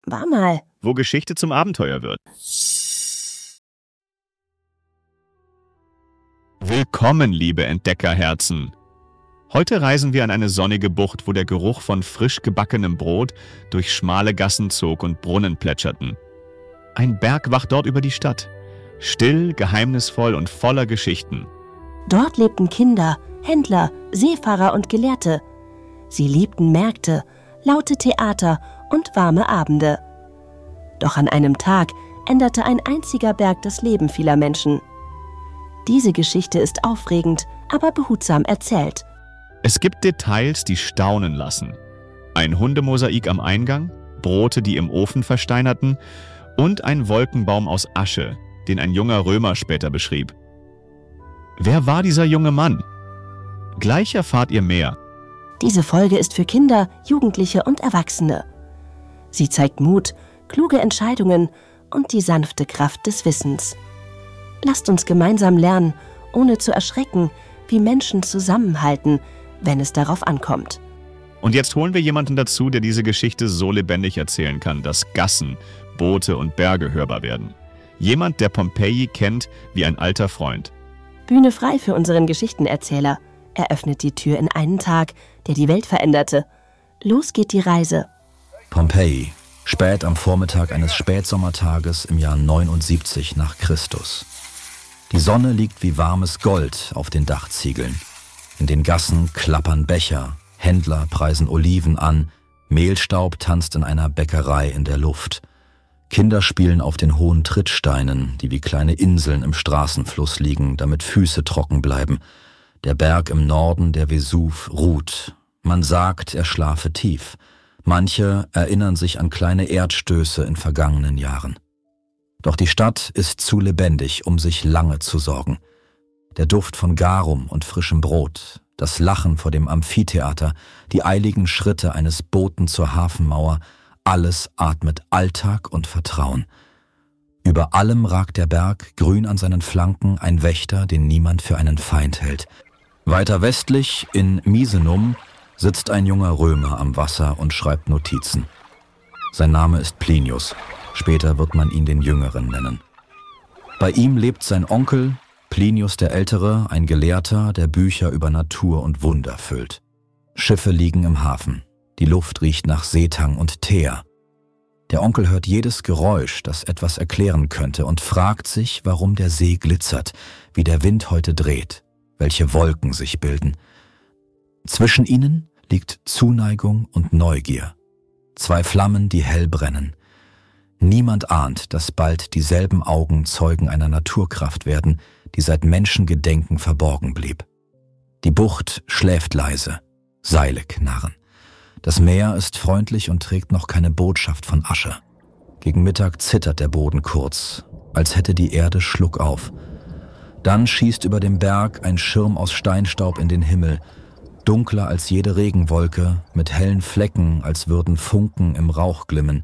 War mal. Wo Geschichte zum Abenteuer wird. Willkommen, liebe Entdeckerherzen. Heute reisen wir an eine sonnige Bucht, wo der Geruch von frisch gebackenem Brot durch schmale Gassen zog und Brunnen plätscherten. Ein Berg wacht dort über die Stadt. Still, geheimnisvoll und voller Geschichten. Dort lebten Kinder, Händler, Seefahrer und Gelehrte. Sie liebten Märkte, laute Theater und warme Abende. Doch an einem Tag änderte ein einziger Berg das Leben vieler Menschen. Diese Geschichte ist aufregend, aber behutsam erzählt. Es gibt Details, die staunen lassen. Ein Hundemosaik am Eingang, Brote, die im Ofen versteinerten und ein Wolkenbaum aus Asche, den ein junger Römer später beschrieb. Wer war dieser junge Mann? Gleich erfahrt ihr mehr. Diese Folge ist für Kinder, Jugendliche und Erwachsene. Sie zeigt Mut, kluge Entscheidungen und die sanfte Kraft des Wissens. Lasst uns gemeinsam lernen, ohne zu erschrecken, wie Menschen zusammenhalten, wenn es darauf ankommt. Und jetzt holen wir jemanden dazu, der diese Geschichte so lebendig erzählen kann, dass Gassen, Boote und Berge hörbar werden. Jemand, der Pompeji kennt wie ein alter Freund. Bühne frei für unseren Geschichtenerzähler. Er öffnet die Tür in einen Tag, der die Welt veränderte. Los geht die Reise. Pompeji, spät am Vormittag eines Spätsommertages im Jahr 79 nach Christus. Die Sonne liegt wie warmes Gold auf den Dachziegeln. In den Gassen klappern Becher, Händler preisen Oliven an, Mehlstaub tanzt in einer Bäckerei in der Luft. Kinder spielen auf den hohen Trittsteinen, die wie kleine Inseln im Straßenfluss liegen, damit Füße trocken bleiben. Der Berg im Norden, der Vesuv, ruht. Man sagt, er schlafe tief. Manche erinnern sich an kleine Erdstöße in vergangenen Jahren. Doch die Stadt ist zu lebendig, um sich lange zu sorgen. Der Duft von Garum und frischem Brot, das Lachen vor dem Amphitheater, die eiligen Schritte eines Boten zur Hafenmauer, alles atmet Alltag und Vertrauen. Über allem ragt der Berg, grün an seinen Flanken, ein Wächter, den niemand für einen Feind hält. Weiter westlich, in Misenum, sitzt ein junger Römer am Wasser und schreibt Notizen. Sein Name ist Plinius, später wird man ihn den Jüngeren nennen. Bei ihm lebt sein Onkel, Plinius der Ältere, ein Gelehrter, der Bücher über Natur und Wunder füllt. Schiffe liegen im Hafen. Die Luft riecht nach Seetang und Teer. Der Onkel hört jedes Geräusch, das etwas erklären könnte, und fragt sich, warum der See glitzert, wie der Wind heute dreht, welche Wolken sich bilden. Zwischen ihnen liegt Zuneigung und Neugier. Zwei Flammen, die hell brennen. Niemand ahnt, dass bald dieselben Augen Zeugen einer Naturkraft werden, die seit Menschengedenken verborgen blieb. Die Bucht schläft leise, Seile knarren. Das Meer ist freundlich und trägt noch keine Botschaft von Asche. Gegen Mittag zittert der Boden kurz, als hätte die Erde Schluck auf. Dann schießt über dem Berg ein Schirm aus Steinstaub in den Himmel, dunkler als jede Regenwolke, mit hellen Flecken, als würden Funken im Rauch glimmen.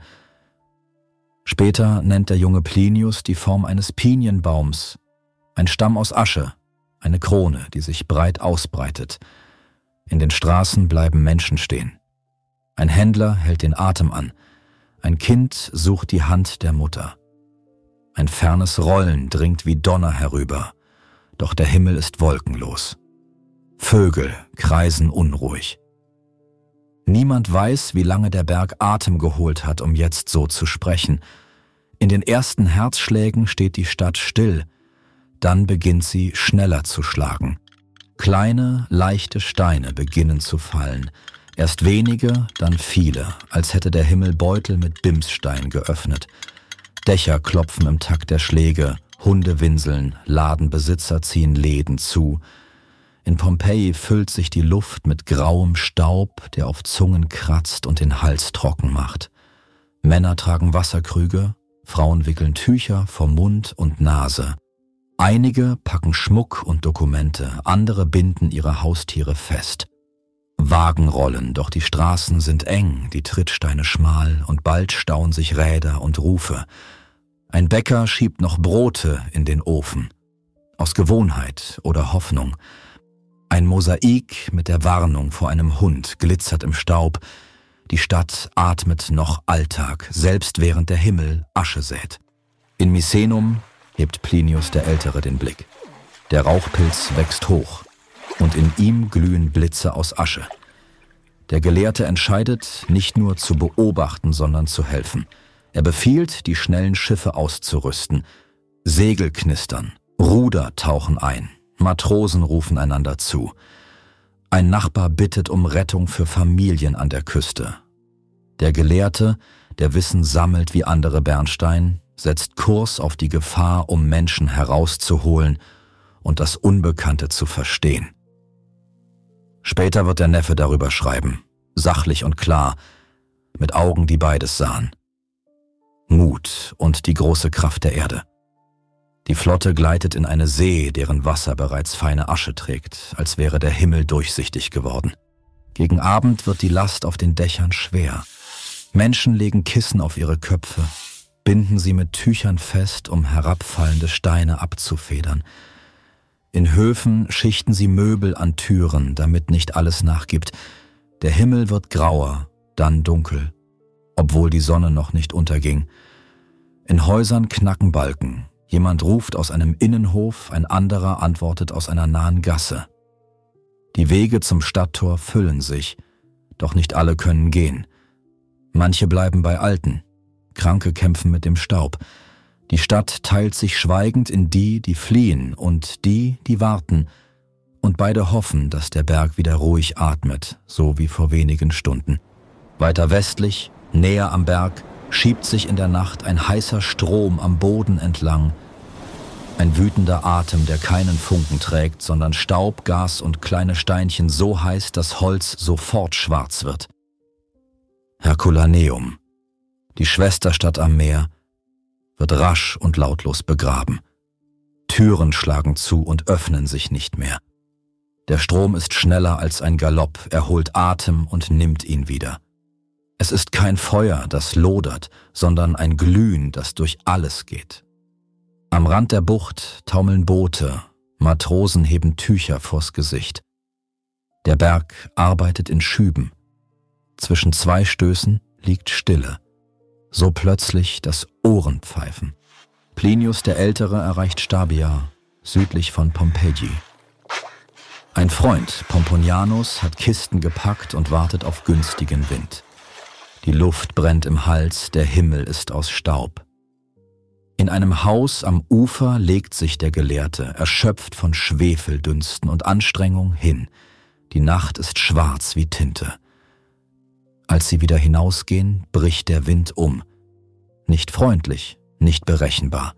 Später nennt der junge Plinius die Form eines Pinienbaums, ein Stamm aus Asche, eine Krone, die sich breit ausbreitet. In den Straßen bleiben Menschen stehen. Ein Händler hält den Atem an. Ein Kind sucht die Hand der Mutter. Ein fernes Rollen dringt wie Donner herüber, doch der Himmel ist wolkenlos. Vögel kreisen unruhig. Niemand weiß, wie lange der Berg Atem geholt hat, um jetzt so zu sprechen. In den ersten Herzschlägen steht die Stadt still, dann beginnt sie schneller zu schlagen. Kleine, leichte Steine beginnen zu fallen. Erst wenige, dann viele, als hätte der Himmel Beutel mit Bimsstein geöffnet. Dächer klopfen im Takt der Schläge, Hunde winseln, Ladenbesitzer ziehen Läden zu. In Pompeji füllt sich die Luft mit grauem Staub, der auf Zungen kratzt und den Hals trocken macht. Männer tragen Wasserkrüge, Frauen wickeln Tücher vor Mund und Nase. Einige packen Schmuck und Dokumente, andere binden ihre Haustiere fest. Wagen rollen, doch die Straßen sind eng, die Trittsteine schmal und bald stauen sich Räder und Rufe. Ein Bäcker schiebt noch Brote in den Ofen. Aus Gewohnheit oder Hoffnung. Ein Mosaik mit der Warnung vor einem Hund glitzert im Staub. Die Stadt atmet noch Alltag, selbst während der Himmel Asche sät. In Misenum hebt Plinius der Ältere den Blick. Der Rauchpilz wächst hoch und in ihm glühen Blitze aus Asche. Der Gelehrte entscheidet, nicht nur zu beobachten, sondern zu helfen. Er befiehlt, die schnellen Schiffe auszurüsten. Segel knistern, Ruder tauchen ein, Matrosen rufen einander zu. Ein Nachbar bittet um Rettung für Familien an der Küste. Der Gelehrte, der Wissen sammelt wie andere Bernstein, setzt Kurs auf die Gefahr, um Menschen herauszuholen und das Unbekannte zu verstehen. Später wird der Neffe darüber schreiben, sachlich und klar, mit Augen, die beides sahen. Mut und die große Kraft der Erde. Die Flotte gleitet in eine See, deren Wasser bereits feine Asche trägt, als wäre der Himmel durchsichtig geworden. Gegen Abend wird die Last auf den Dächern schwer. Menschen legen Kissen auf ihre Köpfe, binden sie mit Tüchern fest, um herabfallende Steine abzufedern. In Höfen schichten sie Möbel an Türen, damit nicht alles nachgibt. Der Himmel wird grauer, dann dunkel, obwohl die Sonne noch nicht unterging. In Häusern knacken Balken. Jemand ruft aus einem Innenhof, ein anderer antwortet aus einer nahen Gasse. Die Wege zum Stadttor füllen sich, doch nicht alle können gehen. Manche bleiben bei Alten, Kranke kämpfen mit dem Staub. Die Stadt teilt sich schweigend in die, die fliehen und die, die warten. Und beide hoffen, dass der Berg wieder ruhig atmet, so wie vor wenigen Stunden. Weiter westlich, näher am Berg, schiebt sich in der Nacht ein heißer Strom am Boden entlang. Ein wütender Atem, der keinen Funken trägt, sondern Staub, Gas und kleine Steinchen so heiß, dass Holz sofort schwarz wird. Herculaneum, die Schwesterstadt am Meer, wird rasch und lautlos begraben. Türen schlagen zu und öffnen sich nicht mehr. Der Strom ist schneller als ein Galopp, er holt Atem und nimmt ihn wieder. Es ist kein Feuer, das lodert, sondern ein Glühen, das durch alles geht. Am Rand der Bucht taumeln Boote, Matrosen heben Tücher vors Gesicht. Der Berg arbeitet in Schüben. Zwischen zwei Stößen liegt Stille, so plötzlich, dass Ohren pfeifen. Plinius der Ältere erreicht Stabia, südlich von Pompeji. Ein Freund, Pomponianus, hat Kisten gepackt und wartet auf günstigen Wind. Die Luft brennt im Hals, der Himmel ist aus Staub. In einem Haus am Ufer legt sich der Gelehrte, erschöpft von Schwefeldünsten und Anstrengung, hin. Die Nacht ist schwarz wie Tinte. Als sie wieder hinausgehen, bricht der Wind um. Nicht freundlich, nicht berechenbar.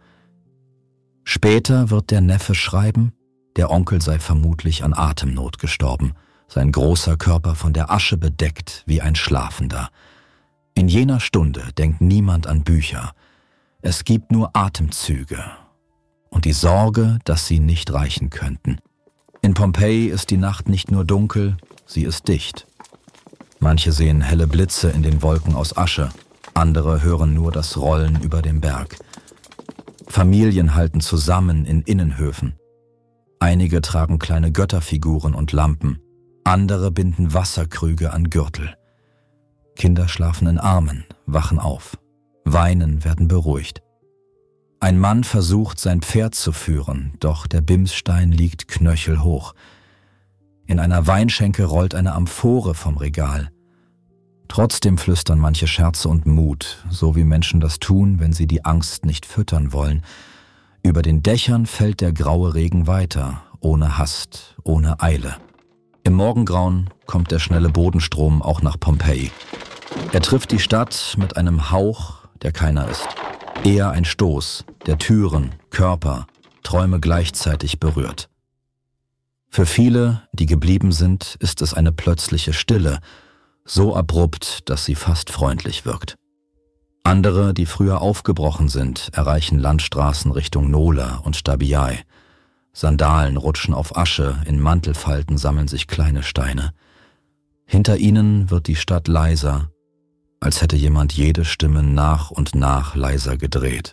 Später wird der Neffe schreiben, der Onkel sei vermutlich an Atemnot gestorben, sein großer Körper von der Asche bedeckt wie ein Schlafender. In jener Stunde denkt niemand an Bücher. Es gibt nur Atemzüge und die Sorge, dass sie nicht reichen könnten. In Pompeji ist die Nacht nicht nur dunkel, sie ist dicht. Manche sehen helle Blitze in den Wolken aus Asche, andere hören nur das Rollen über dem Berg. Familien halten zusammen in Innenhöfen. Einige tragen kleine Götterfiguren und Lampen, andere binden Wasserkrüge an Gürtel. Kinder schlafen in Armen, wachen auf, weinen, werden beruhigt. Ein Mann versucht, sein Pferd zu führen, doch der Bimsstein liegt knöchelhoch. In einer Weinschenke rollt eine Amphore vom Regal. Trotzdem flüstern manche Scherze und Mut, so wie Menschen das tun, wenn sie die Angst nicht füttern wollen. Über den Dächern fällt der graue Regen weiter, ohne Hast, ohne Eile. Im Morgengrauen kommt der schnelle Bodenstrom auch nach Pompeji. Er trifft die Stadt mit einem Hauch, der keiner ist. Eher ein Stoß, der Türen, Körper, Träume gleichzeitig berührt. Für viele, die geblieben sind, ist es eine plötzliche Stille, so abrupt, dass sie fast freundlich wirkt. Andere, die früher aufgebrochen sind, erreichen Landstraßen Richtung Nola und Stabiae. Sandalen rutschen auf Asche, in Mantelfalten sammeln sich kleine Steine. Hinter ihnen wird die Stadt leiser, als hätte jemand jede Stimme nach und nach leiser gedreht.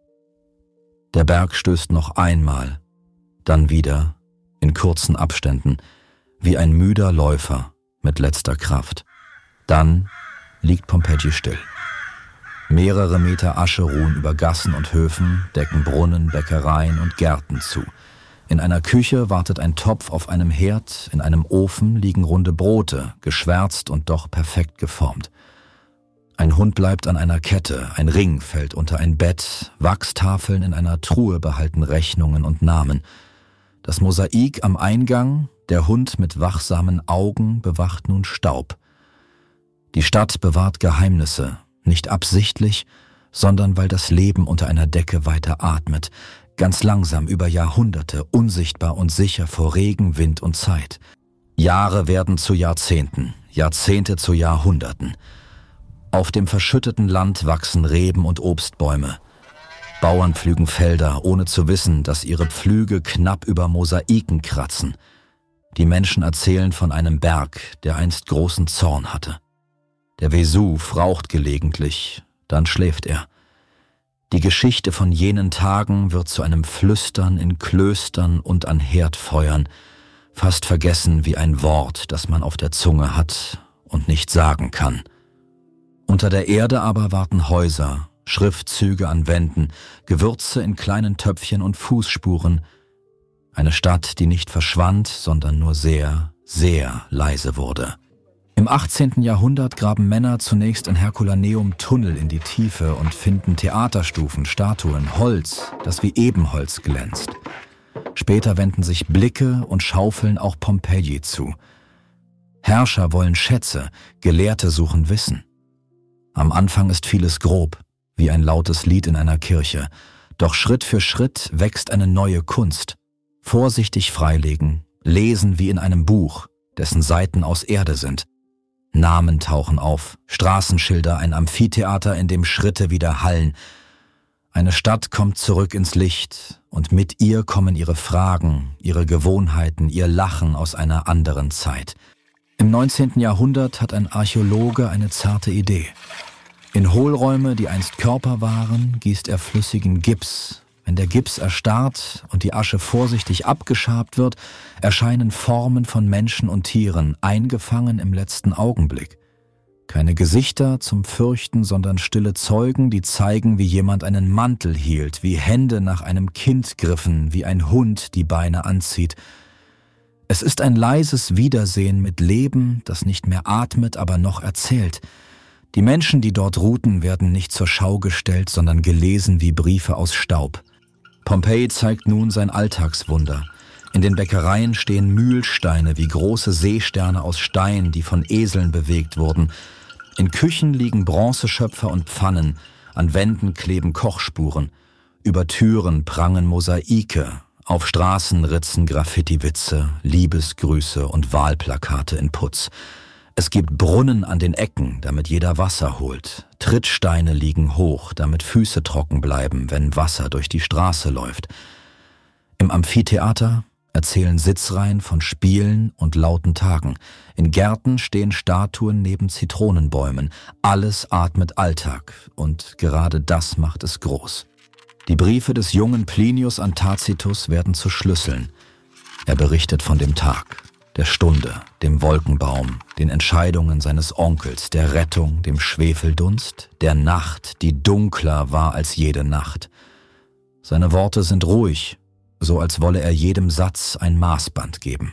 Der Berg stößt noch einmal, dann wieder, in kurzen Abständen, wie ein müder Läufer mit letzter Kraft. Dann liegt Pompeji still. Mehrere Meter Asche ruhen über Gassen und Höfen, decken Brunnen, Bäckereien und Gärten zu. In einer Küche wartet ein Topf auf einem Herd, in einem Ofen liegen runde Brote, geschwärzt und doch perfekt geformt. Ein Hund bleibt an einer Kette, ein Ring fällt unter ein Bett, Wachstafeln in einer Truhe behalten Rechnungen und Namen. Das Mosaik am Eingang, der Hund mit wachsamen Augen bewacht nun Staub. Die Stadt bewahrt Geheimnisse, nicht absichtlich, sondern weil das Leben unter einer Decke weiter atmet, ganz langsam über Jahrhunderte, unsichtbar und sicher vor Regen, Wind und Zeit. Jahre werden zu Jahrzehnten, Jahrzehnte zu Jahrhunderten. Auf dem verschütteten Land wachsen Reben und Obstbäume. Bauern pflügen Felder, ohne zu wissen, dass ihre Pflüge knapp über Mosaiken kratzen. Die Menschen erzählen von einem Berg, der einst großen Zorn hatte. Der Vesuv raucht gelegentlich, dann schläft er. Die Geschichte von jenen Tagen wird zu einem Flüstern in Klöstern und an Herdfeuern, fast vergessen wie ein Wort, das man auf der Zunge hat und nicht sagen kann. Unter der Erde aber warten Häuser, Schriftzüge an Wänden, Gewürze in kleinen Töpfchen und Fußspuren. Eine Stadt, die nicht verschwand, sondern nur sehr, sehr leise wurde. Im 18. Jahrhundert graben Männer zunächst in Herculaneum Tunnel in die Tiefe und finden Theaterstufen, Statuen, Holz, das wie Ebenholz glänzt. Später wenden sich Blicke und schaufeln auch Pompeji zu. Herrscher wollen Schätze, Gelehrte suchen Wissen. Am Anfang ist vieles grob, wie ein lautes Lied in einer Kirche. Doch Schritt für Schritt wächst eine neue Kunst. Vorsichtig freilegen, lesen wie in einem Buch, dessen Seiten aus Erde sind. Namen tauchen auf, Straßenschilder, ein Amphitheater, in dem Schritte wieder hallen. Eine Stadt kommt zurück ins Licht und mit ihr kommen ihre Fragen, ihre Gewohnheiten, ihr Lachen aus einer anderen Zeit. Im 19. Jahrhundert hat ein Archäologe eine zarte Idee. In Hohlräume, die einst Körper waren, gießt er flüssigen Gips. Wenn der Gips erstarrt und die Asche vorsichtig abgeschabt wird, erscheinen Formen von Menschen und Tieren, eingefangen im letzten Augenblick. Keine Gesichter zum Fürchten, sondern stille Zeugen, die zeigen, wie jemand einen Mantel hielt, wie Hände nach einem Kind griffen, wie ein Hund die Beine anzieht. Es ist ein leises Wiedersehen mit Leben, das nicht mehr atmet, aber noch erzählt. Die Menschen, die dort ruhten, werden nicht zur Schau gestellt, sondern gelesen wie Briefe aus Staub. Pompeji zeigt nun sein Alltagswunder. In den Bäckereien stehen Mühlsteine wie große Seesterne aus Stein, die von Eseln bewegt wurden. In Küchen liegen Bronzeschöpfer und Pfannen, an Wänden kleben Kochspuren. Über Türen prangen Mosaike, auf Straßenritzen Graffiti-Witze, Liebesgrüße und Wahlplakate in Putz. Es gibt Brunnen an den Ecken, damit jeder Wasser holt. Trittsteine liegen hoch, damit Füße trocken bleiben, wenn Wasser durch die Straße läuft. Im Amphitheater erzählen Sitzreihen von Spielen und lauten Tagen. In Gärten stehen Statuen neben Zitronenbäumen. Alles atmet Alltag und gerade das macht es groß. Die Briefe des jungen Plinius an Tacitus werden zu Schlüsseln. Er berichtet von dem Tag, der Stunde, dem Wolkenbaum, den Entscheidungen seines Onkels, der Rettung, dem Schwefeldunst, der Nacht, die dunkler war als jede Nacht. Seine Worte sind ruhig, so als wolle er jedem Satz ein Maßband geben.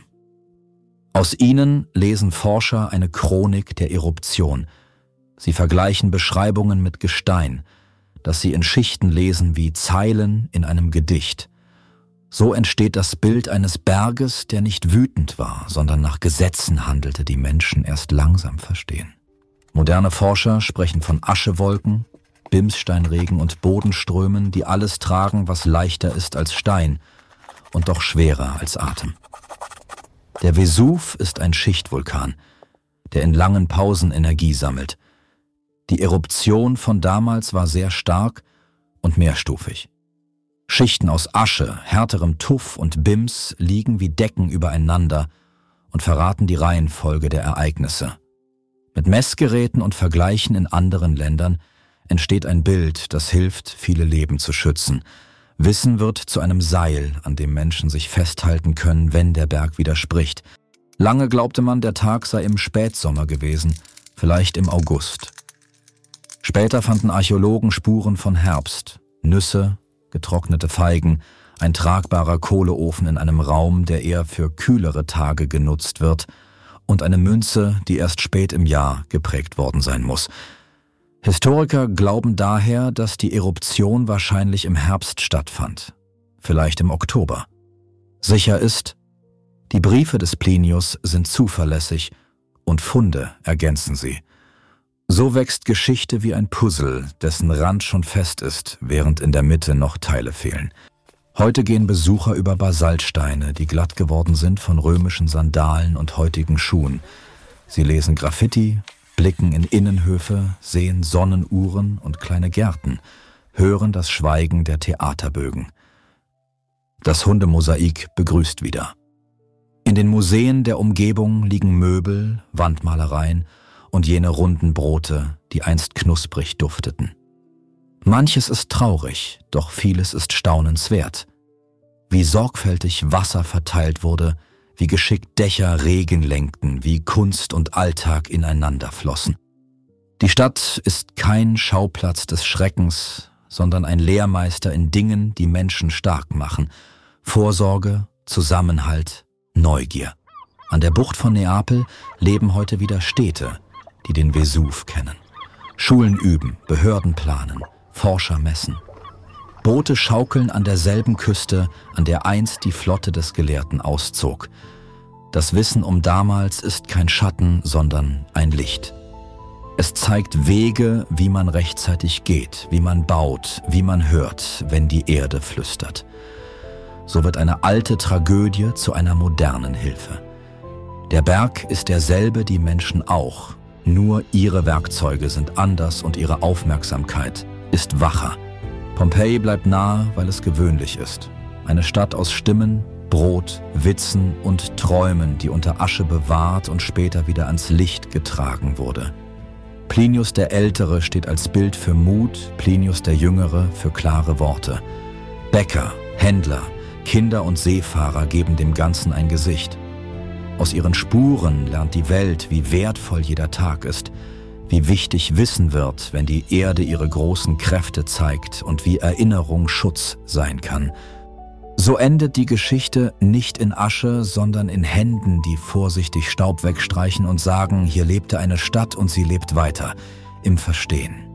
Aus ihnen lesen Forscher eine Chronik der Eruption. Sie vergleichen Beschreibungen mit Gestein, das sie in Schichten lesen wie Zeilen in einem Gedicht. So entsteht das Bild eines Berges, der nicht wütend war, sondern nach Gesetzen handelte, die Menschen erst langsam verstehen. Moderne Forscher sprechen von Aschewolken, Bimssteinregen und Bodenströmen, die alles tragen, was leichter ist als Stein und doch schwerer als Atem. Der Vesuv ist ein Schichtvulkan, der in langen Pausen Energie sammelt. Die Eruption von damals war sehr stark und mehrstufig. Schichten aus Asche, härterem Tuff und Bims liegen wie Decken übereinander und verraten die Reihenfolge der Ereignisse. Mit Messgeräten und Vergleichen in anderen Ländern entsteht ein Bild, das hilft, viele Leben zu schützen. Wissen wird zu einem Seil, an dem Menschen sich festhalten können, wenn der Berg widerspricht. Lange glaubte man, der Tag sei im Spätsommer gewesen, vielleicht im August. Später fanden Archäologen Spuren von Herbst, Nüsse, getrocknete Feigen, ein tragbarer Kohleofen in einem Raum, der eher für kühlere Tage genutzt wird, und eine Münze, die erst spät im Jahr geprägt worden sein muss. Historiker glauben daher, dass die Eruption wahrscheinlich im Herbst stattfand, vielleicht im Oktober. Sicher ist, die Briefe des Plinius sind zuverlässig und Funde ergänzen sie. So wächst Geschichte wie ein Puzzle, dessen Rand schon fest ist, während in der Mitte noch Teile fehlen. Heute gehen Besucher über Basaltsteine, die glatt geworden sind von römischen Sandalen und heutigen Schuhen. Sie lesen Graffiti, blicken in Innenhöfe, sehen Sonnenuhren und kleine Gärten, hören das Schweigen der Theaterbögen. Das Hundemosaik begrüßt wieder. In den Museen der Umgebung liegen Möbel, Wandmalereien und jene runden Brote, die einst knusprig dufteten. Manches ist traurig, doch vieles ist staunenswert. Wie sorgfältig Wasser verteilt wurde, wie geschickt Dächer Regen lenkten, wie Kunst und Alltag ineinander flossen. Die Stadt ist kein Schauplatz des Schreckens, sondern ein Lehrmeister in Dingen, die Menschen stark machen. Vorsorge, Zusammenhalt, Neugier. An der Bucht von Neapel leben heute wieder Städte, die den Vesuv kennen. Schulen üben, Behörden planen, Forscher messen. Boote schaukeln an derselben Küste, an der einst die Flotte des Gelehrten auszog. Das Wissen um damals ist kein Schatten, sondern ein Licht. Es zeigt Wege, wie man rechtzeitig geht, wie man baut, wie man hört, wenn die Erde flüstert. So wird eine alte Tragödie zu einer modernen Hilfe. Der Berg ist derselbe, die Menschen auch. Nur ihre Werkzeuge sind anders und ihre Aufmerksamkeit ist wacher. Pompeji bleibt nahe, weil es gewöhnlich ist. Eine Stadt aus Stimmen, Brot, Witzen und Träumen, die unter Asche bewahrt und später wieder ans Licht getragen wurde. Plinius der Ältere steht als Bild für Mut, Plinius der Jüngere für klare Worte. Bäcker, Händler, Kinder und Seefahrer geben dem Ganzen ein Gesicht. Aus ihren Spuren lernt die Welt, wie wertvoll jeder Tag ist, wie wichtig Wissen wird, wenn die Erde ihre großen Kräfte zeigt und wie Erinnerung Schutz sein kann. So endet die Geschichte nicht in Asche, sondern in Händen, die vorsichtig Staub wegstreichen und sagen, hier lebte eine Stadt und sie lebt weiter, im Verstehen.